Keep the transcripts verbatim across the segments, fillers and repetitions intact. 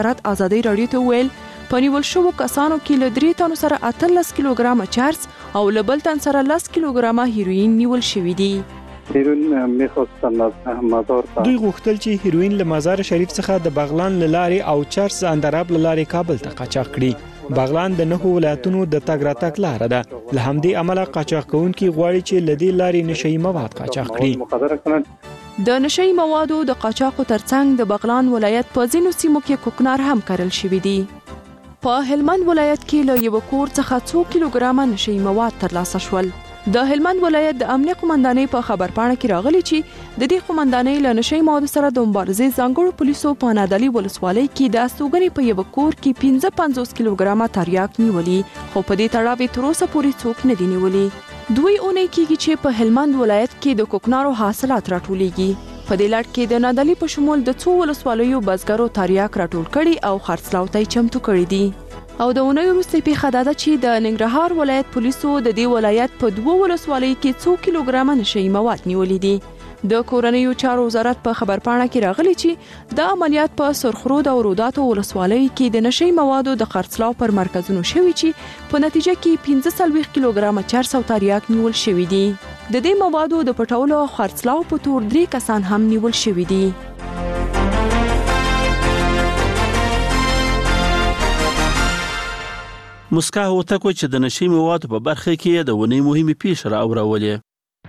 رات ازادي رادیو ته ویل په نیول شوو کسانو کې له درې تنو سره اتلس کیلوګرامه چرس او له بل تن سره لس کیلوګرامه هیروین نیول شوی دی. هیروین میخواستن از مزار تا دوی غوښتل چې هیروین له مزار شریف څخه د بغلان له لارې او چرس اندراب له لارې کابل ته قاچاق کړي. بغلان د نهو ولایتونو د تګ راتګ لاره ده. له همدې امله قاچاق کوونکي غواړي چې له دې لارې نشئی مواد قاچاق کړي. د نشئی موادو د قاچاقو ترڅنګ د بغلان ولایت په ځینو سیمو کې کوکنار هم کرل شوی دی. په هلمند ولایت کې له یو کور څخه څو کیلوګرامه نشئی مواد ترلاسه شول. د هلمند ولایت د امنیه قومندانۍ په خبرپاڼه کې راغلي چې د دې قومندانۍ له نشئی موادو سره د مبارزې ځانګړو پولیسو په نادعلي ولسوالۍ کې د استوګنې په یو کور کې پنځه پنځوس کیلوګرامه تریاک نیولي، خو په دې تړاو تر اوسه پورې څوک نه دي نیولي. دوی اونۍ کېږي چې په هلمند ولایت کې د کوکنارو حاصلات راټولیږي. په دې لړ کې د نادعلي په شمول د څو ولسوالیو بزګرو تریاک راټول کړي او خرڅلاو ته چمتو کړي دي. او د اونۍ وروسته پیښه دا ده چې د ننګرهار ولایت پولیسو د دې ولایت په دوه ولسوالیو کې څو کیلوګرامه نشئی مواد نیولي دي. د کورنیو چارو وزارت په خبرپاڼه کې راغلي چې د عملیات په سرخرود او روداتو ولسوالیو کې د نشئی موادو د خرڅلاو پر مرکزونو شوي چې په نتیجه کې پنځه څلوېښت کیلوګرامه چرس او تریاک نیول شوي دي. د دې موادو د پټولو او خرڅلاو په تور درې کسان هم نیول شوي دي. مسکا هوتکو چې د نشئی موادو په برخه کې د ونې مهمې پیښې راوړولې.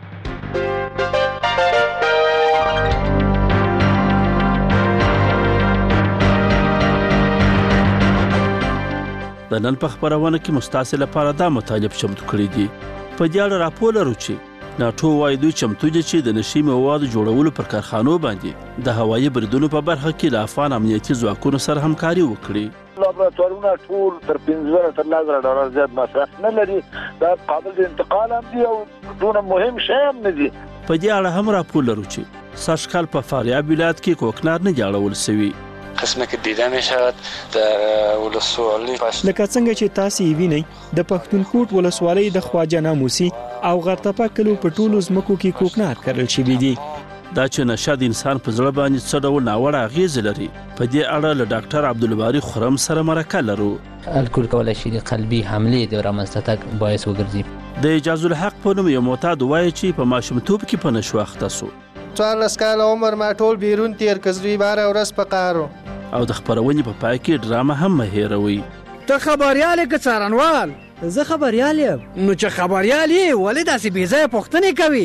د نن په خبرونه کې مستاسې لپاره دا مطالب چمتو کړي دي. په دې اړه راپور لرو چې ناټو وايي دوی چمتو دي چې د نشئی موادو جوړولو پر کارخانو باندې د هوایي بریدونو په برخه کې له افغان امنیتي ځواکونو سره همکاري وکړي. لابراتوارونه ټول تر پنځه زره تر لس زره ډالر زیات مصرف نه لري. دا قابل د انتقال هم دي او دونه مهم شی هم نه دي. په دې اړه هم راپور لرو چې سږکال په فاریاب ولایت کې کوکنار نه جوړول شوی. قسمه که دیده می شود در ولسوالی لکه څنګه چې تاسو یې وینئ د پښتونخوا ولسوالۍ د خواجه ناموسي او غرتپه کلو په ټولو ځمکو کې کوکنار کرل شوی دی. دا چې نشه د انسان په زړه باندې څه ډول ناوړه اغېزې لري، په دې اړه له ډاکټر عبدالباري خرم سره مرکه لرو. الکول کولای شي د قلبي حملې د رامنځته تګ باعث وګرځي. د اجاز الحق په نوم یو معتاد وایي چې په ماشومتوب کې په نشو اخته سو. څوارلس کاله عمر ما ټول بیرون تیر کړ، زوی باره ورځ په قهر او د خپرونې په پای کې ډرامه هم مه هېروئ. ته خبریال یې که څارنوال؟ زه خبریال یم. نو چې خبریال یې ولې داسې بې ځایه پوښتنې کوي؟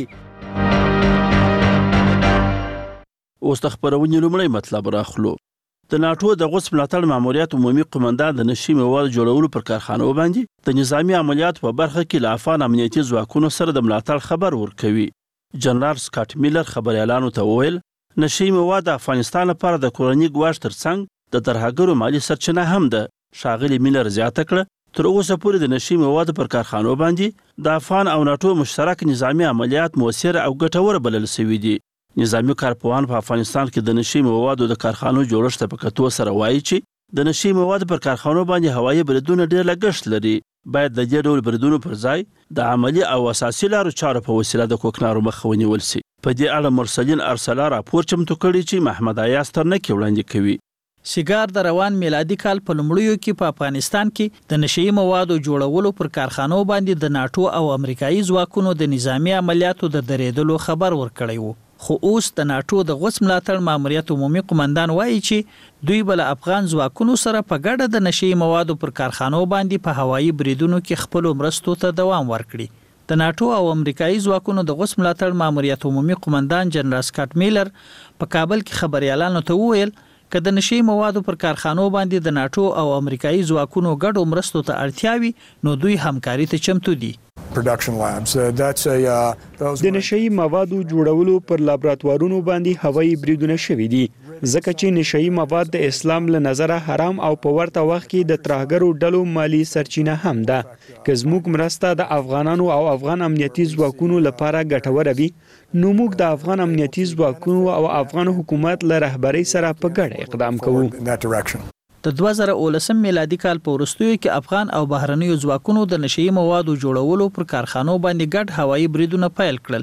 اوس د خبرونې لومړی مطلب راخلو. د ناټو د غوڅ ملاتړ ماموریت عمومي قومندان د نشئی موادو جوړولو پر کارخانو باندې د نظامی عملیاتو په برخه کې له افغان امنیتي ځواکونو سره د ملاتړ خبر ورکوي. جنرال سکاټ میلر خبریالانو ته وویل نشئی مواد د افغانستان لپاره د کورني ګواښ ترڅنګ د ترهګرو مالي سرچینه هم ده. ښاغلي میلر زیاته کړه تر اوسه پورې د نشئی موادو پر کارخانو باندې د افغان او ناټو مشترک نظامی عملیات مؤثر او ګټور بلل شوي دي. نظامی کارپوهان په افغانستان کې د نشئی موادو د کارخانو جوړښت ته په کتو سره وایي چې د نشئی موادو پر کارخانو باندې هوایي بریدونه ډېر لګښت لري. باید د دې ډول بریدونو پر ځای د عملي او اساسي لارو چارو په وسیله د کوکنارو مخه ونیول شي. په دې اړه مرسلین ارسلا راپور چمتو کړی چې محمد ایاز ترنکي وړاندې کوي. سیګار د روان میلادي کال په لومړیو کې په افغانستان کې د نشئی موادو جوړولو پر کارخانو باندې د ناټو او امریکایي ځواکونو د نظامی عملیاتو د درېدلو خبر ورکړی وو. خو اوس د ناټو د غوڅ ملاتړ ماموریت عمومي قومندان وایي چې دوی بل افغان ځواکونو سره په ګډه د نشئی موادو پر کارخانو باندې په هوایي بریدونو کې خپل مرستو ته دوام ورکړي. د ناټو او امریکایي ځواکونو د غوڅ ملاتړ ماموریت عمومي قومندان جنرال سکاټ میلر په کابل کې خبريالانو ته وویل که د نشئی موادو پر کارخانو باندې د ناټو او امریکایي ځواکونو ګډو مرستو ته اړتیا وي نو دوی همکاري ته چمتو دي. د نشئی موادو جوړولو پر لابراتوارونو باندې هوایي بریدونه شوي دي ځکه چې نشئی مواد د اسلام له نظره حرام او په ورته وخت کې د ترهګرو ډلو مالی سرچینه هم ده. که زموږ مرسته د افغانانو او افغان امنیتي ځواکونو لپاره ګټوره وي نو موږ د افغان امنیتي ځواکونو او افغان حکومت له رهبرۍ سره په ګډه اقدام کوو. د دوه زره اوولسم میلادي کال په وروستیو کې افغان او بهرنیو ځواکونو د نشئی موادو جوړولو پر کارخانو باندې ګډ هوایي بریدونه پیل کړل.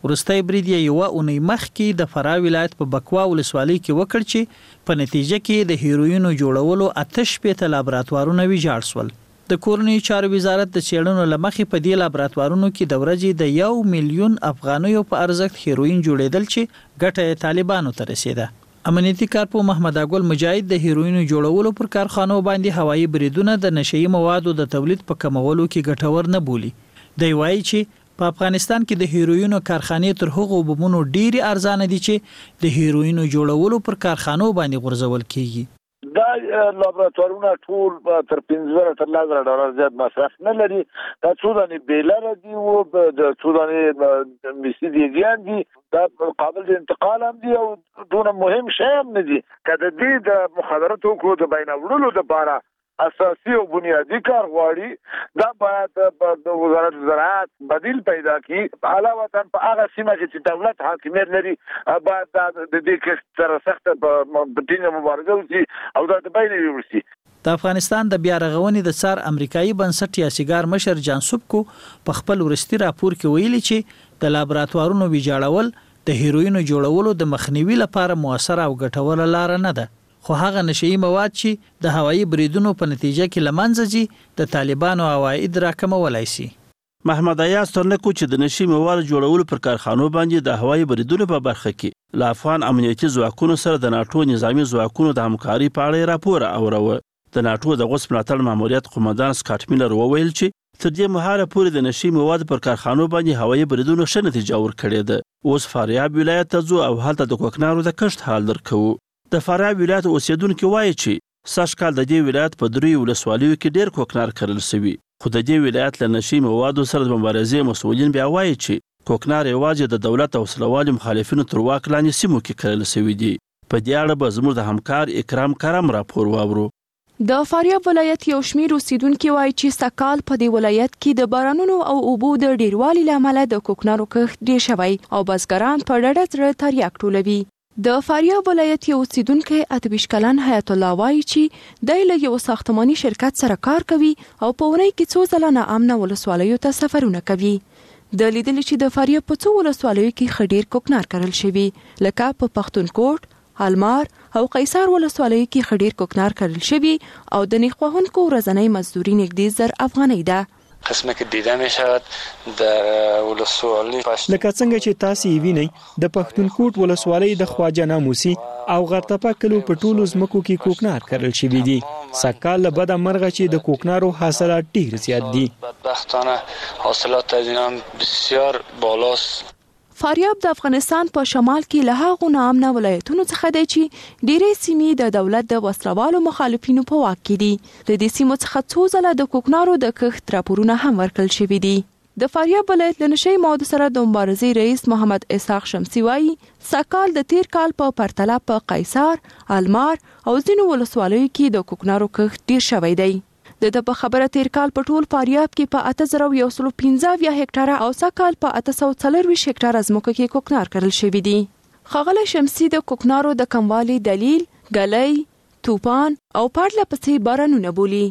ورستی برید یې یوه اونۍ مخکې د فراه ولایت په بکوا ولسوالۍ کې وکړ چې په نتیجه کې د هیروینو جوړولو اته شپېته لابراتوارونه ویجاړ شول. د کورنیو چارو وزارت د څېړنو له مخې په دې لابراتوارونو کې د ورځې د یو میلیون افغانیو په ارزښت هیروین جوړېدل چې ګټه یې طالبانو ته رسېده. امنیتي کارپو محمد اګل مجاهد د هیروینو جوړولو پر کارخانو باندې هوایي بریدونه د نشئی موادو د تولید په کمولو کې ګټور نه بولي. دی وایي چې په افغانستان کې د هیروینو کارخانې تر هغو بمونو ډېرې ارزانه دي چې د هیروینو جوړولو پر کارخانو باندې غورځول کیږي. دا لابراتوارونه ټول تر پنځه زره تر لس زره ډالر زیات مصرف نه لري. دا څو دانې بیلر دي او د څو دانې میسیدیان دي. دا قابل د انتقال هم دي او دونه مهم شی هم نه دي. که د دې د مخابراتو توکو د بین وړلو لپاره اساسي او بنیادی کار غواړي، دا باید د وزارت زراعت بدیل پیدا کړي. علاوه په هغه سیمه چې دولت حاکمیت لري باید د دې کښت سره سخته په ټینګه مبارزه وشي او دا د بین وشي. د افغانستان د بیا رغونې د څار امریکایي بنسټ یاسیګار مشر جان سوبکو په خپل ورستي راپور کې ویلي چې د لابراتوارونو ویجاړول د هیروینو جوړولو د مخنیوي لپاره موثره او ګټوره لار نه ده، خو هغه نشئی مواد چې د هوایي بریدونو په نتیجه کې لمنځه ځي د طالبانو عواید راکمولای شي. محمد ایاز ترنکو چې د نشئی مواد جوړولو پر کارخانو باندې د هوایي بریدونو په برخه کې له افغان امنیتي ځواکونو سره د ناټو نظامی ځواکونو د همکاري په اړه راپور اوروه. د ناټو د غوڅ ملاتړ ماموریت قومندان سکاټ میلر وویل چې تر دې مهاله پورې د نشئی مواد پر کارخانو باندې هوایي بریدونو ښه نتیجه ورکړې ده. اوس فاریاب ولایت ته ځو او هلته د کوکنارو د کښت حال درکوو. د فاریاب ولایت اوسیدونکو وایي چې سږ کال د دې ولایت په دریو ولسوالیو کې ډېر کوکنار کرل شوي، خو د دې ولایت له نشئی موادو سره د مبارزې مسؤلین بیا وایي چې کوکنار یوازې د دولت او وسلوالو مخالفینو تر واک لاندې سیمو کې کرل شوي دي. په دې اړه به زموږ د همکار اکرام کرم راپور واورو. د فاریاب ولایت یو شمیر اوسیدونکو وایي چې سکال په دې ولایت کې د بارانونو او اوبو د ډیروالي له امله د کوکنارو کښت ډیر شوی او بزګران په ډډه زړه تریاک ټولوي. د فاریاب ولایت یو اوسیدونکی اتبیش کلن حیات الله وایي چې دی له یو ساختماني شرکت سره کار کوي او په ورځ کې څو ځله ناامنه ولسوالیو ته سفرونه کوي. د لیدل چې د فاریاب په څو ولسوالیو کې خډیر کوکنار کرل شوی، لکه په پښتونکوټ، المار او قیصار ولسوالیو کې خډیر کوکنار کرل شوی او د نیخوهونکو ورځنی مزدوري نږدې زر افغانۍ ده. قسمه که دیده می شود در ولسوالی لکه څنګه چې تاسو یې وینئ د پښتونکوټ ولسوالۍ د خواجه ناموسي او غرتپه کلو په ټولو ځمکو کې کوکنار کرل شوي دي. سږکال له بده مرغه چې د کوکنارو حاصلات ډیر زیات دي. بدبختانه حاصلات از این هم بسیار بالاست. فاریاب د افغانستان په شمال کې له هغو ناامنه ولایتونو څخه دی چې ډېرې سیمې د دولت د وسلوالو مخالفینو په واک کې دي. د دې سیمو څخه څو ځله د کوکنارو د کښت راپورونه هم ورکړل شوي دي. د فاریاب ولایت له نشئی موادو سره د مبارزې رئیس محمد اسحاق شمسی وایي سږکال د تیر کال په پرتله په قیصار، المار او ځینو ولسوالیو کې د کوکنارو کښت ډیر شوی دی. د په خبره تیر کال په ټول فاریاب کې په اته زره یو سل پنځه اویا هکټاره او سږکال په اته سوه څلرویشت هکټاره ځمکو کې کوکنار کرل شوي دي. ښاغلی شمسي د کوکنارو د کموالي دلیل ګلۍ، توپان او پرله پسې بارانونه بولي.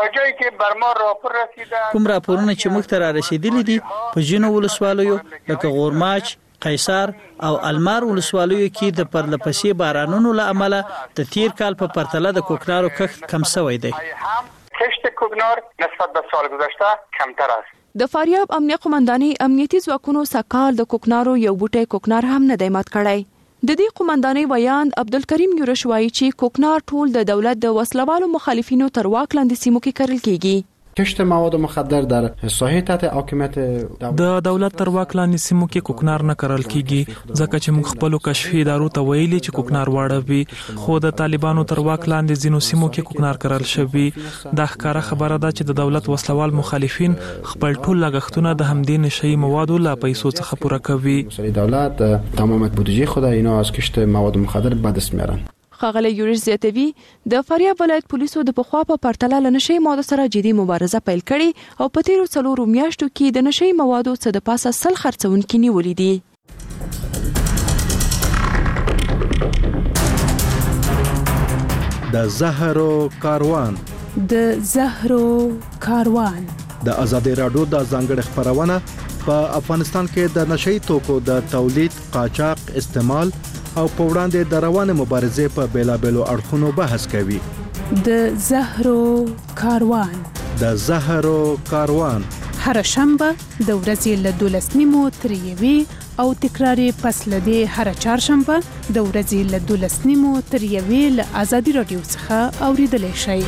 کوم راپورونه چې موږ ته را رسېدلي دي په ځینو ولسوالیو لکه غورماچ، قیصار او المار ولسوالیو کې د پرله پسې بارانونو له امله د تیر کال په پرتله د کوکنارو کښت کم شوی دی. کشت کوکنار نسبت به سال گذشته کمتر است. د فاریاب امنیه قومنداني امنیتي ځواکونو سږکال د کوکنارو یو بوټی کوکنار هم نه دی مات کړی. د دې قومنداني ویاند عبدالکریم یورش وایي چې کوکنار ټول د دولت د وسلوالو مخالفینو تر واک لاندې سیمو کې کرل کیږي. کشت مواد مخدر در ساحه تحت حاکمیت د دولت تر واک لاندې سیمو کې کوکنار نه کرل کیږي ځکه چې موږ خپل کشفي ادارو ته ویلي چې کوکنار واړوي، خو د طالبانو تر واک لاندې ځینو سیمو کې کوکنار کرل شوی. دا ښکاره خبره ده چې د دولت وسلوال مخالفین خپل ټول لګښتونه د همدې نشئی موادو له پیسو څخه پوره کوي. دولت تمام بودجه خود اینا از کشت مواد مخدر به دست میارن. ښاغلی یورش زیاتوي د فاریاب ولایت پولیسو د پخوا په پرتله له نشئی موادو سره جدي مبارزه پیل کړې او په تیرو څلورو میاشتو کې د نشئی موادو څه د پاسه سل خرڅونکي نیولي دي. د زهرو کاروان د زهرو کاروان د آزادۍ راډیو د ځانګړي خبرونه په افغانستان کې د نشئی توکو د تولید، قاچاق، استعمال او په وړاندې د روانه مبارزې په بیلابېلو اړخونو بحث کوي. د زهرو کاروان د زهرو کاروان هر شنبه د ورځې له دولس نیمو تر یوې او تکراري پس له دې هر چهارشنبه د ورځې له دولس نیمو تر یوې له ازادي راډیو څخه اوریدلی شئ.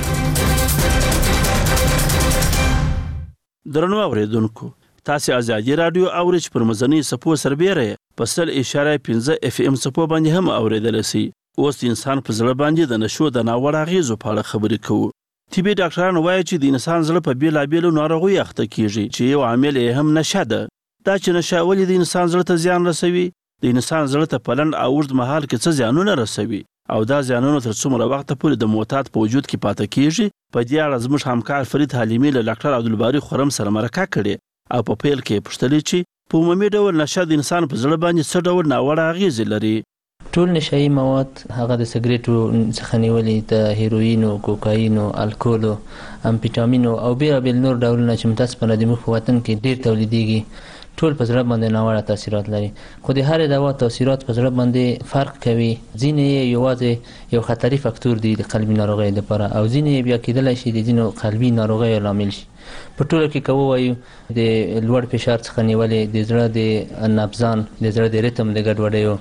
درنو اوریدونکو، تاسو ازادي رادیو اورئ چې پر مزنی سپو سربېره په سل اشاره پنځه اف ام سپو باندې هم اوریدل شي. اوس انسان په زړه باندې د نشو د ناوړه اغېزو په اړه خبرې کوو. طبي ډاکټران وایي چې د انسان زړه په بیلابېلو ناروغیو اخته کیږي چې یو عامل یې هم نشه ده. دا چې نشه ولې د انسان زړه ته زیان رسوي؟ د انسان زړه ته په لنډ او اوږد مهال کې څه زیانونه رسوي او دا زیانونه تر څومره وخته پورې د معتاد په وجود کې پاتې کیږي؟ په دې اړه زموږ همکار فرید حلیمي له ډاکټر عبدالباري خرم سره مرکه کړې او په پیل کې پوښتلې چې په عمومي ډول نشه د انسان په زړه باندې څه ډول ناوړه اغېزې لري. ټول نشایي مواد هغه د سګریټو څخه نیولې د هیروینو، کوکاینو، الکولو، امفیټامینو او بیلابیل نور ډولونه چې متاسفانه د موږ په وطن کې ډېر تولیدېږي ټول په زړه باندې ناوړه تاثیرات لري. خو د هرې دوا تاثیرات په زړه باندې فرق کوي. ځینې یې یوازې یو خطري فاکتور دی د قلبي ناروغیو لپاره او ځینې یې بیا کېدلی شي د ځینو قلبي ناروغیو لامل شي. په ټوله کې که ووایو د لوړ فشار څخه نیولې د زړه د نبضان، د زړه د ریتم د ګډوډیو،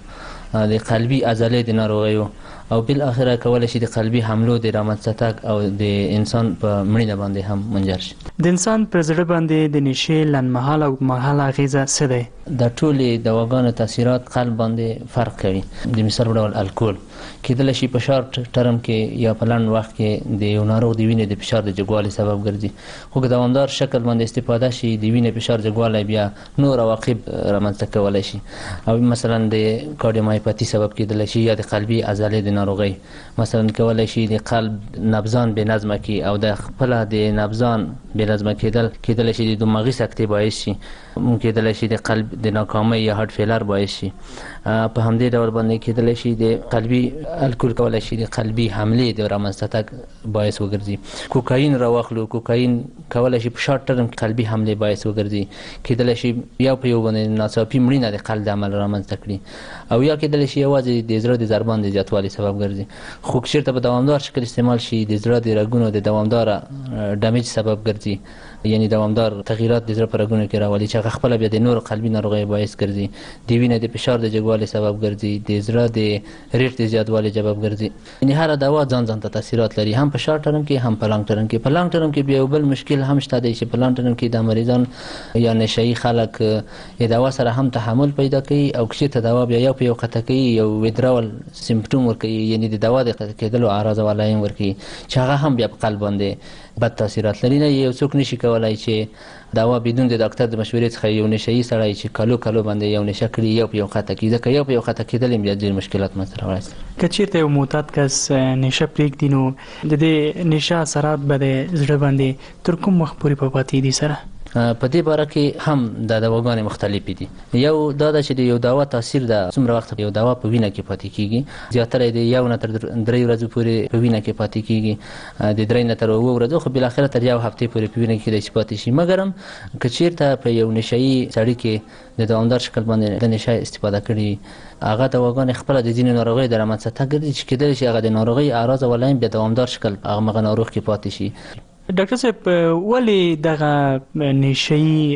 د قلبي عضلې د ناروغیو او بل اخره کولی شي د قلبي حملو د رامنځته تګ او د انسان په مړینه باندې هم منجر شي. د انسان پر زړه باندې د نشې لنډمهاله او اوږدمهاله اغېزه څه دی؟ د ټولې دواګانو تاثیرات قلب باندې فرق کوي. د مثال په ډول الکول کېدلی شي په شارټ ټرم کې یا په لنډ وخت کې د یو ناروغ د وینې د فشار د جګوالي سبب ګرځي، خو که دوامدار شکل باندې استفاده شي د وینې فشار جګوالی بیا نور عواقب رامنځته کولی شي او مثلا د کارډیومایوپاتي سبب کېدلی شي یا د قلبي عضلې د ناروغۍ، مثلا کولی شي د قلب نبضان بې نظمه کړي او د خپله د نبضان بې نظمه کېدل کېدلی شي د دماغي سکتې باعث شي، کېدلی شي د قلب د ناکامۍ یا هارت فیلر باعث شي. په همدې ډول باندې کېدلی شي د قلبي الکول کولی شي د قلبي حملې د رامنځته تګ باعث وګرځي. کوکاین راواخلو، کوکاین کولی شي په شارټ ټرم کې قلبي حملې باعث وګرځي، کېدلی شي یا په یو باندې ناڅاپي مړینه د قلب د عمل رامنځته کړي او یا کېدلی شي یوازې د زړه د ضربان د زیاتوالي سبب ګرځي. خو که چېرته په دوامدار شکل استعمال شي د زړه د رګونو د دوامداره ډمیج سبب ګرځي، یعنی دوامدار تغییرات د زړه په رګونو کې راولي چې هغه خپله بیا د نور قلبي ناروغیو باعث ګرځي، د وینې د فشار د جګوالي سبب ګرځي، د زړه د ریټ د زیاتوالي سبب ګرځي. یعنی هره دوا ځان ځان ته تاثیرات لري، هم په شارټ ټرم کې هم په لانګ ټرم کې. په لانګ ټرم کې بیا یو بل مشکل هم شته دی چې په لانګ ټرم کې د مریضان یا نشهیي خلک د دوا سره هم تحمل پیدا کوي او که چېرته دوا بیا یو په یو قطع کوي، یو ویدراول سیمپټوم ورکوي، یعنی د دوا د قطع کېدلو اعراض او علایم ورکوي چې هغه هم بیا په قلب باندې بد تاثیرات لري. نه یو څوک نشي کولی چې دوا بدون د ډاکټر د مشورې څخه یو نشهیي سړی چې کلو کلو باندې یو نشه کړي یو په یو قطع کړي، ځکه یو په یو قطع کېدل هم بیا ډېر مشکلات منځته راوړي. که چېرته یو معتاد کس نشه پرېږدي نو د دې نشه اثرات به د زړه باندې تر کوم وخت پورې په پاتې دي سره؟ په دې باره کې هم د دواګانې مختلفې دي. یو دا ده چې د یو دوا تاثیر د څومره وخت یو دوا په وینه کې پاتې کېږي، زیاتره د یو نه تر درې ورځو پورې په وینه کې پاتې کېږي، د درې نه تر اووه ورځو، خو بالاخره تر یو هفتې پورې په وینه کې کېدای شي پاتې شي. مګر هم که چېرته په یو نشهیي سړي کې د دوامدار شکل باندې د نشه استفاده کړي، هغه دواګانې خپله د ځینې ناروغیو د رامنځته تګ ګرځي چې کېدلی شي هغه د ناروغۍ اعراض او علایم بیا دوامدار شکل هغه ناروغ کې پاتې شي. ډاکټر صاحب ولې دغه نشهیي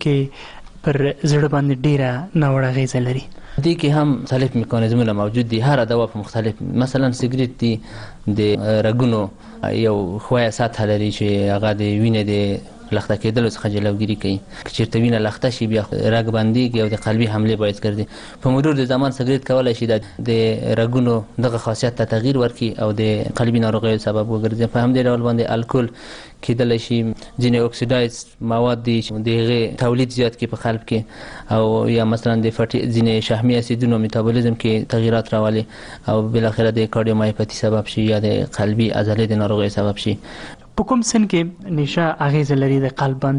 ټوکې پر زړه باندې ډیره ناوړه اغېزه لري؟ دې کې هم مختلف میکانیزمونه موجود دي. هر دوا په مختلف، مثلا سګریټ دی د رګونو یو ښویه سطحه لري چې هغه د وینې د لخته کېدلو څخه جلوګیري کوي. که چېرته وینه لخته شي بیا رګ بندېږي او د قلبي حملې باعث ګرځي. په مرور د زمان سګریټ کولی شي د رګونو دغه خاصیت ته تغییر ورکړي او د قلبي ناروغیو سبب وګرځي. په همدې ډول باندې الکول کېدلی شي ځینې اکسیډایز مواد دي چې د هغې تولید زیات کړي په قلب کې، او یا مثلا د فټي ځینې شحمي اسیدونو میتابولیزم کې تغییرات راولي او بالاخره د کارډیومایوپاتي سبب شي یا د قلبي عضلې د ناروغیو سبب شي. په کوم سن کې نشه اغېزه لري د قلب باندې؟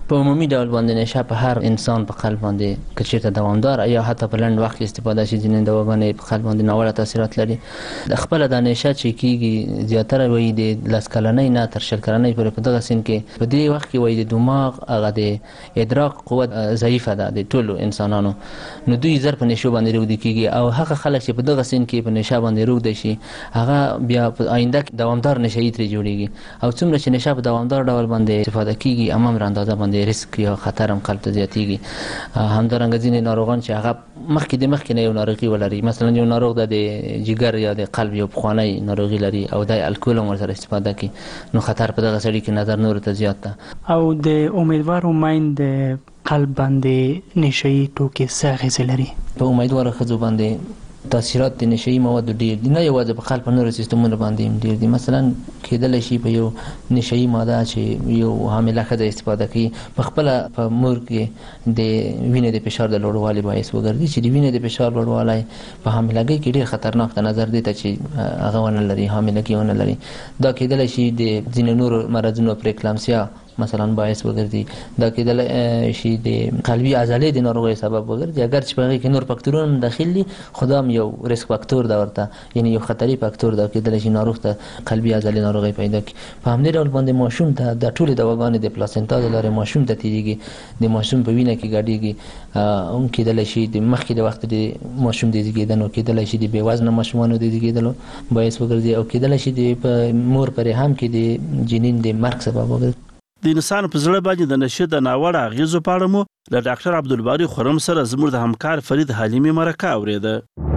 په عمومي ډول باندې نشه په هر انسان په قلب باندې که چېرته دوامدار یا حتی په لنډ وخت کې استفاده شي ځینې دواګانې په قلب باندې ناوړه تاثیرات لري. د خپله دا نشه چې کېږي زیاتره وایي د لس کلنۍ نه تر شل کلنۍ پورې په دغه سن کې په دې وخت کې وایي د دماغ هغه د ادراک قوت ضعیفه ده د ټولو انسانانو، نو دوی زر په نشو باندې روږدي کېږي. او هغه خلک چې په دغه سن کې په نشه باندې روږدي شي هغه بیا په آینده کې دوامدار نشهیي ترې جوړېږي. او څومره چې نشه په دوامدار ډول باندې استفاده کېږي هماغومره اندازه باندې ریسک یا خطر هم قلب ته زیاتېږي. همدارنګه ځینې ناروغان چې هغه مخکې د مخکې نه یو ناروغي ولري، مثلا یو ناروغ د جګر یا د قلب یو پخوانی ناروغي لري او د الکول هم ورسره استفاده کوي، نو خطر په دغه سړي کې نظر نورو ته زیات ده. او د امیدوارو میندې قلب باندې نشهیي توکي څه اغېزې لري؟ په امیدواره ښځو باندې تاثیرات د نشهیي موادو ډېر دي، نه یوازې په قلب په نورو سیستمونو باندې هم ډېر دي. مثلا کېدلی شي په یو نشهیي ماده چې یو حامله ښځه استفاده کوي په خپله په مور کې د وینې د فشار د لوړوالي باعث وګرځي چې د وینې د فشار لوړوالی په حاملګۍ کې ډېر خطرناک ده، نظر دې ته چې هغه ونه لري، حاملګي ونه لري. دا کېدلی شي د ځینې نورو مرضونو پرېکلامسیا مثلا باعث وګرځي، دا کېدلی شي د قلبي عضلې د ناروغۍ سبب وګرځي، اگر چې په هغې کې نور فاکتورونه داخل دي خو دا هم یو ریسک فاکتور ده ورته، یعنې یو خطري فاکتور ده، کېدلی شي ناروغ ته قلبي عضلې ناروغۍ پیدا کړي. په همدې ډول باندې ماشوم ته د ټولې دواګانې د پلاسنټا د لارې ماشوم ته تېرېږي، د ماشوم په وینه کې ګډېږي. هم کېدلی شي د مخکې د وخت د ماشوم د زېږېدنو، کېدلی شي د بې وزنه ماشومانو د زېږېدلو باعث وګرځي، او کېدلی شي د په مور په رحم کې د جنین د مرګ سبب وګرځي. د انسان په زړه باندې د نشه د ناوړه اغېزو په اړه مو له ډاکټر عبدالباري خرم سره زموږ د همکار فرید حلیمي مرکه اورېده.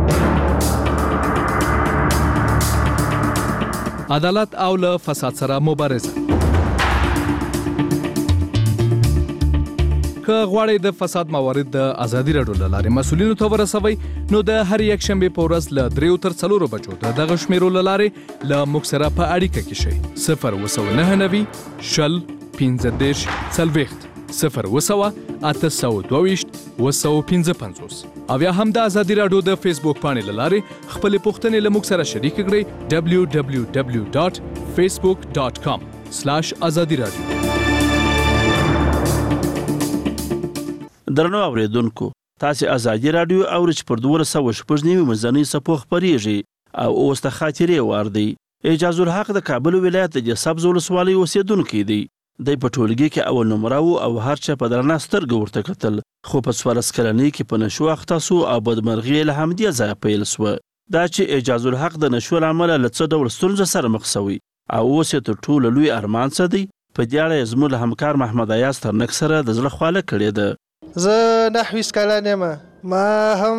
عدالت او له فساد سره مبارزه. که غواړئ د فساد موارد د ازادي راډیو له لارې مسؤلینو ته ورسوئ نو د هر یک شنبې په ورځ له دریو تر څلورو بجو د دغه شمیرو له لارې له موږ سره په اړیکه کې شئ. صفر اووه سوه نهه نوي شل پنځه دېرش څلوېښت صفر اووه سوه اته سوه دوه ویشت اووه سوه پنځه پنځوس او یا هم د ازادي راډیو د فیسبوک پاڼې له لارې خپلې پوښتنې له موږ سره شریکې کړئ. ډبلیو ډبلیو ډبلیو ډاټ فیسبوک ډاټ کام سلاش ازادي راډیو. درنو اوریدونکو، تاسو ازادي راډیو اورئ چې پر دوه سوه شپږ نوي مزنۍ څپو خپرېږي او اوس د خاطرې وار دی. اعجاز الحق د کابل ولایت د جسبز ولسوالۍ اوسېدونکی دی. دی په ټولګي کې اول نمره و او هر چا په درنه سترګه ورته کتل، خو په څوارلس کلنۍ کې په نشو اخته سو او بدمرغي له همدې ځایه پیل سوه. دا چې اعجاز الحق د نشو له امله له څه ډول ستونزو سره مخ سوی او اوس یې تر ټولو لوی ارمان څه دی، په دې اړه یې زموږ له همکار محمد ایاز ترنک سره د زړه خواله کړې ده. زه نحوي کلن یم، ما هم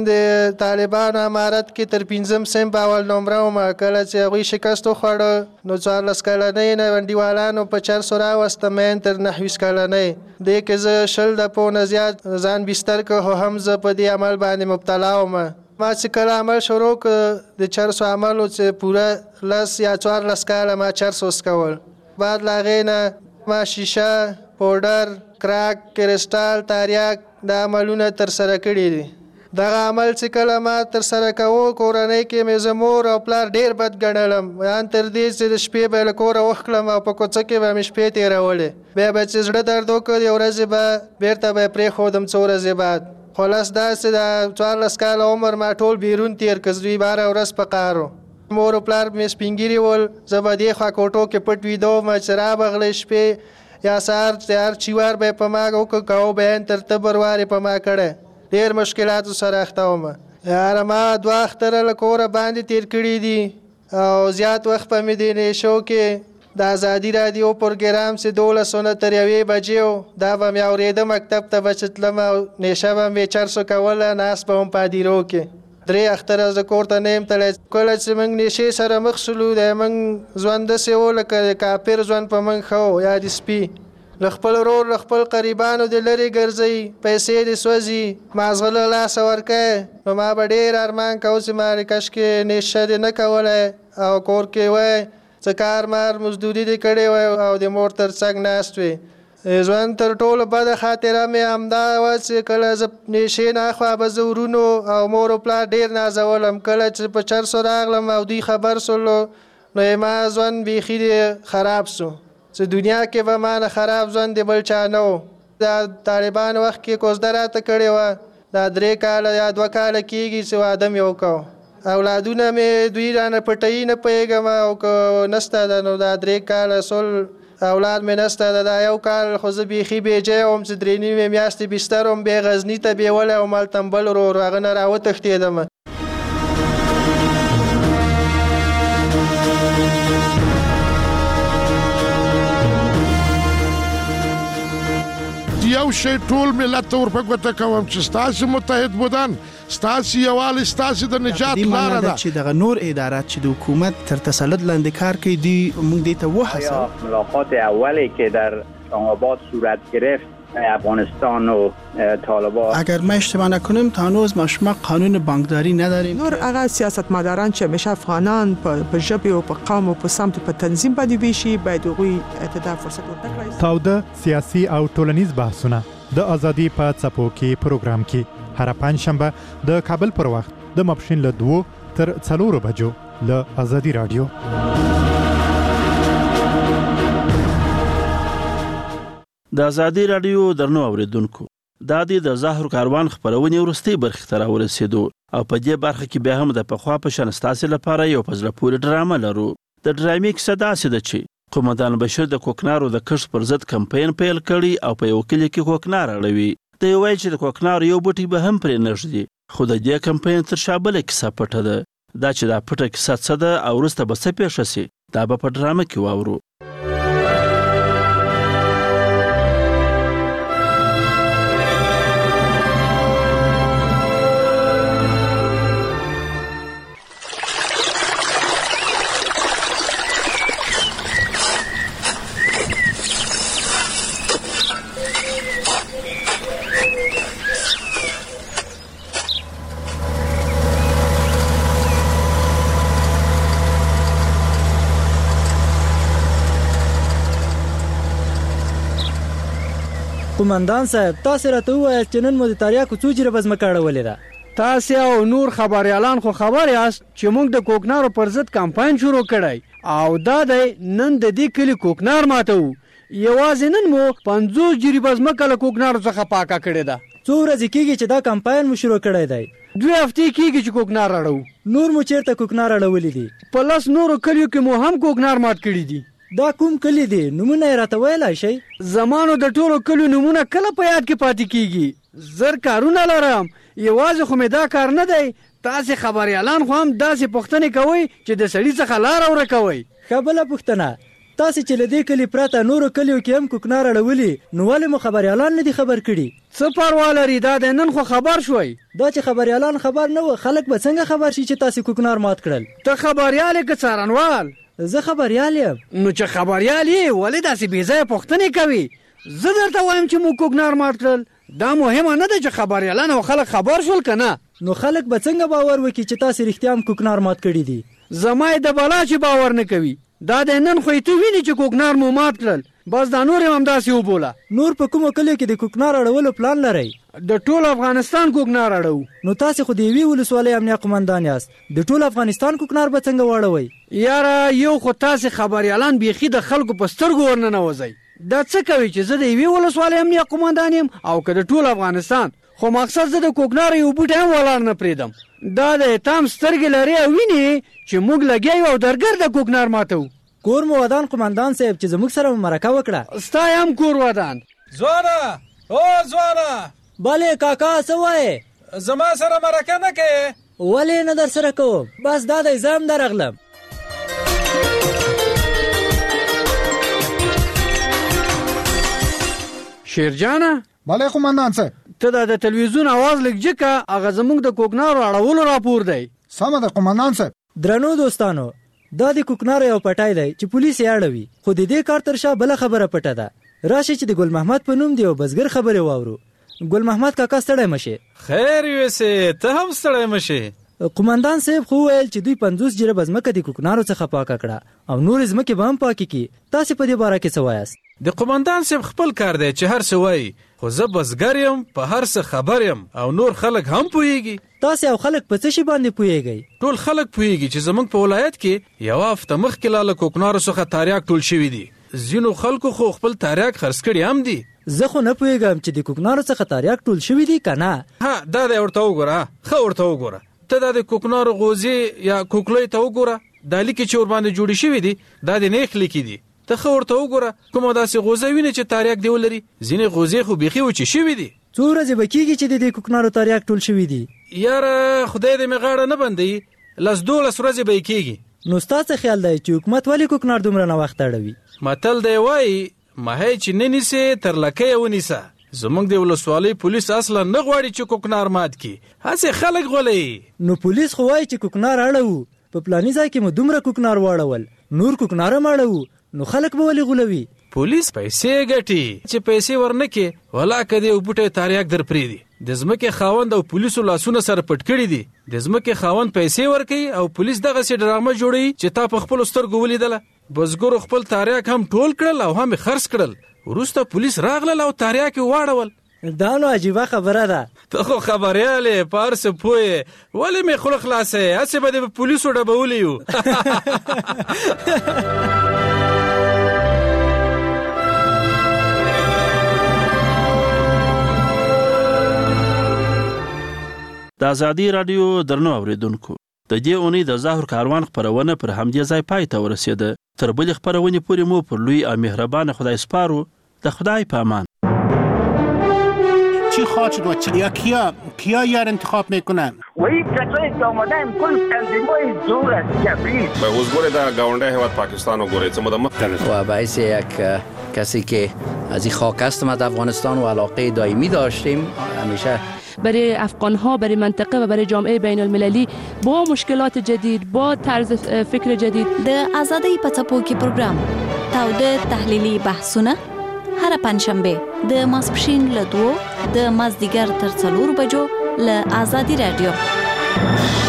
د طالبانو امارت کې تر پنځم صنف په اول نمره وم. کله چې هغوی شکست وخوړه نو څوارلس کلنۍ نه انډیوالانو په چرسو راوستم مین تر نحوي کلنۍ. دې کې زه شل دپو نه زیات ځان بستر که، خو هم زه په دې عمل باندې مبتلا وم. ما چې کله عمل شروع که د چرسو عمل و چې پوره لس یا څوارلس کاله ما چرس وسکول. بعد له هغې نه ما شیشه، پوډر، کراک، کرسټال، تاریاک دا عملونه ترسره کړي دي. دغه عمل چې کله ما ترسره کوو کورنۍ کې مې زه مور او پلار ډېر بد ګڼلم، ان تر دې چې د شپې به له کوره وښکلم او په کوڅه کې به مې شپې تېرولې. بیا به چې زړه درد وکړ یو ورځې به بېرته به یې پرېښودم څو ورځې بعد. خلاص داسې د څوارلس کاله عمر ما ټول بیرون تېر کړ، دوی باره ورځ په قهر و. مور او پلار مې سپین ګیري ول، زه به دې خوا کوټو کې پټ ویده وم چې رابغلې شپې یا سهار تیار چیوار به په ما وکړ کوو بیان تر تبر وارې په ما کړی. ډېر مشکلاتو سره اخته وم. یاره ما دوه اختره له کوره باندې تېر کړي دي او زیات وخت په مې دې نېشو کې د ازادي راډیو پروګرام چې دولسو نه تر یوې بجې و دا به مې اورېده، مکتب ته به چې تلم او نېشه به مې چرسو کوله، ناست به هم په هدیرو کې. درې اختره زه کور ته نه یم تللی. کله چې موږ نېشې سره مخ شولو د موږ ژوند داسې و لکه د کافر ژوند په موږ ښه و، یا د سپي. له خپل ورور له خپل قریبانو د لرې ګرځئ، پیسې دې سوځي، مازغه له لاسه ورکوئ. نو ما به ډېر ارمان کوو چې ما کشکې نېشه دې نه کولی او کور کې وای څه کار مار مزدوري دې کړې وای او د مور تر څنګ ناست وي. ژوند تر ټولو بده خاطره مې همدا وه چې کله زه نېشې نه اخوا به زه ورونو او مور او پلار ډېر نازولم. کله چې په چرسو راغلم او دوی خبر سولو نو ما ژوند بیخي خراب سو. چې دنیا کې به ما نه خراب ژوند دی بل چا نه و. د طالبان وخت کې کوزده راته کړې وه، دا درې کاله یا دوه کاله کېږي چې واده مې وکړ. اولادونه مې دوی رانه پټوي نه پوهېږم، او که نسته ده نو دا درې کاله سول اولاد مې نسته ده. دا یو کال خو زه بیخي بېجی وم چې درې نیمې میاشتې بستر وم، بیا غزني ته بیولی وم، هلته م بل ورور هغه نه راوتښتېدم. یو شی ټول ملت ته ورپه ګوته کوم چې ستاسې متحد بودن، ستاسې یووالی ستاسې د نجات لاره ده. چې دغه نور ادارات چې د حکومت تر تسلط لاندې کار کوي دوی موږ دې ته وهڅوو. ملاقات اولی که در اسلام‌آباد صورت گرفت افغانستان و طالبان، اگر ما اشتباه نکنیم تا هنوز ما شما قانون بانکداری نداریم. نور هغه سیاستمداران چې همیشه افغانان په ژبه او په قوم او په سمت په تنظیم باندې ویشي باید هغوی ته فرصت ورکړي. تاوده سیاسي او ټولنیز بحثونه د ازادي په څپو کې پروګرام کې هر پنځشنبه د کابل پر وخت د ماپښین له دوه تر څلورو بجو له ازادي رادیو. د ازادي رادیو درنو اوریدونکو، دا د زهر کاروان خبرونه ورستي برخه تر ورسېدو او په دې برخه کې به هم د پخوا په شان ستاسو لپاره یو پزله پوری ډرامه لرو. د ډرامې کیسه داسې ده چې قومندان بشیر د کوکنارو د کښت پر ضد کمپاین پیل کړي او په یو کلی کې کوکنار اړوي. د یو وایي چې د کوکنار یو بوټي به هم پرې نږدي، خو د دې کمپاین تر شا بله کیسه پټه ده. دا چې دا پټه کیسه څه ده او وروسته به څه پیښه سي، دا به په ډرامه کې واورو. قومندان صاحب، تاسو راته ووایاست چې نن مو د تریاکو څو جریبه ځمکه اړولې ده. تاسو او نور خبريالان خو خبر یاست چې موږ د کوکنارو پر ضد کمپاین شروع کړی او دا دی نن د دې کلی کوکنار ماتو. یوازې نن مو پنځوس جریبه ځمکه له کوکنارو څخه پاکه کړې ده. څو ورځې کېږي چې دا کمپاین مو شروع کړی دی؟ دوی هفتې کېږي چې کوکنار اړو. نور مو چیرته کوکنار اړولې دي؟ په لس نورو کلیو کې مو هم کوکنار مات کړي دي. دا کوم کلی دی؟ نمونه یې راته ویلی شئ؟ زمانو د ټولو کلیو نمونه کله په یاد کې پاتې کېږي؟ زر کارونه لرم، یوازې خو مې دا کار نه دی. تاسې خبریالان خو هم داسې پوښتنې کوئ چې د سړي څخه لاره ورکوئ. ښه بله پوښتنه، تاسې چې له دې کلي پرته نورو کلیو کې هم کوکنار اړولي، نو ولې مو خبریالان نه دي خبر کړي؟ څه پروا لري، دا د نن خو خبر شوئ. دا چې خبریالان خبر نه و، خلک به څنګه خبر شي چې تاسې کوکنار مات کړل؟ ته خبریال یې که څارنوال؟ زه خبریال یم. نو چې خبریال یې ولې داسې بې ځایه پوښتنې کوي؟ زه درته وایم چې موږ کوکنار مات کړل. دا مهمه نه ده چې خبریالان او خلک خبر شول که نه. نو خلک به څنګه باور وکړي چې تاسې رښتیا هم کوکنار مات کړي دي؟ زما یې د بلا چې باور نه کوي. دا د نن خو ته ویني چې کوکنار مو مات کړل، بس دا نور هم همداسې وبوله. نور په کومو کلیو کې د کوکنار اړولو پلان لرئ؟ د ټول افغانستان کوکنار اړو. نو تاسې خو د یوې ولسوالۍ امنیه قمندان یاست، د ټول افغانستان کوکنار به څنګه واړوئ؟ یاره یو خو تاسې خبریالان بیخي د خلکو په سترګو ورننوځئ. دا څه کوي چې زه د یوې ولسوالۍ امنیه قمندان یم او که د ټول افغانستان؟ خو مقصد زه د کوکنار یو بوټی هم ولاړ نه پرېږدم. دا د اتام سترګې لري او ویني چې موږ لګیا یو او درګر د کوکنار ماتو. کور مو ودان قمندان صاحب چې زموږ سره مرکه وکړه. ستا هم کور ودان. ځوانه او ځوانه. بلې کاکا څه وایې؟ زما سره مرکه نه کوې؟ ولې نه در سره کوم، بس دا دی زه هم درغلم. شیرجانه. بله قمندان صاحب. ته دا د تلویزیون आवाज لږ جکه، هغه زموږ د کوکنارو اړولو راپور دی. سمه ده قمندان صاحب. درنو دوستانو، دا د کوکنارو یو پټای دی چې پولیس یې اړوي، خو د دې کار تر شا بله خبره پټه ده. راشي چې د ګل محمد په نوم دی او بزګر خبرې واورو. ګل محمد کاکا ستړی مشه. خیر یوسې، ته هم ستړی مشه. قومندان صاحب خو ویل چې دوی پنځوس جریبه ځمکه د کوکنارو څخه پاکه کړه او نور ځمکې به هم پاکې کړي. تاسې په دې باره کې څه وایاست؟ د قومندان صاحب خپل کار دی چې هر څه وایي، خو زه بزګر یم، په هر څه خبر یم او نور خلک هم پوهیږي. تاسې او خلک په څه شي باندې پوهیږئ؟ ټول خلک پوهیږي چې زموږ په ولایت کې یوه هفته مخکې لا له کوکنارو څخه تریاک ټول شوي دي. زینو خلکو خو خپل تاریاک خرڅ کړي هم دي. زه خو نه پوهېږم چې د کوکنارو څخه تاریاک ټول شوي دي که نه. ها دا دی ورته وګوره، ښه ورته وګوره. ته دا د کوکنارو غوزې یا کوکلۍ ته وګوره، دا لیکې چې ورباندې جوړې شوي دي دا د نیخ لیکې دي. ته ښه ورته وګوره کومه داسې غوزه وینې چې تاریاک دی ولري. ځینې غوزې خو بیخي وچې شوي دي. څو ورځې به کېږي چې د دې کوکنارو تاریاک ټول شوي دي؟ یاره خدای دې مې غاړه نه بندوي، لس دولس ورځې به یې کېږي. نو ستا څه خیال دی چې حکومت ولې کوکنار دومره ناوخته اړوي؟ متل دی وایي ماهی چې نه نیسې تر لکۍ ونیسه. زموږ د ولسوالۍ پولیس اصلا نه غواړي چې کوکنار مات کړي، هسې خلک غولوي. نو پولیس خو وایي چې کوکنار اړوو، په پلاني ځای کې مو دومره کوکنار واړول، نور کوکنار هم اړوو، نو خلک به ولې غولوي؟ پولیس پیسې ګټي، چې پیسې ورنکې ولا که د یو بوټی تاریاک در پرېږدي. د ځمکې خاوند او پولیسو لاسونه سره پټ کړي دي. د ځمکې خاوند پیسې ورکوي او پولیس دغسې ډرامه جوړوي چې تا په خپلو سترګو ولیدله. بزګرو خپل تاریاک هم ټول کړل او هم یې خرڅ کړل. وروسته پولیس راغلل او تاریاک یې واړول. دا نو عجیبه خبره ده. ته خو خبریال یې، په هر څه پوهې، ولې مې خوله خلاصوې؟ هسې به دې په پولیسو ډبولی یو. د ازادي راډیو درنو اوریدونکو، د دې اونۍ د ظاهر کاروان خپرونه پر همدې ځای پای ته ورسېده. تر بلې خپرونې پورې مو پر لوی او مهربان خدای سپارو. د خدای په امان. چی خواهد شد و چی؟ یا کیا کیا یار انتخاب میکنن؟ و این کسایی که آمدن کل تنظیم‌های زور از کبریت به حضور در گاونده هیواد پاکستان و گوریت مختلف و باعث یک کسی که از این خاک هستم از افغانستان و علاقه دائمی داشتیم همیشه برای افغان‌ها، برای منطقه و برای جامعه بین المللی با مشکلات جدید، با طرز فکر جدید. د آزادی په څپو کې پروګرام تاوده تحلیلي بحثونه هر پنځشنبه د ماسپښین له دوو د مازدیګر تر څلورو بجو له آزادي رادیو.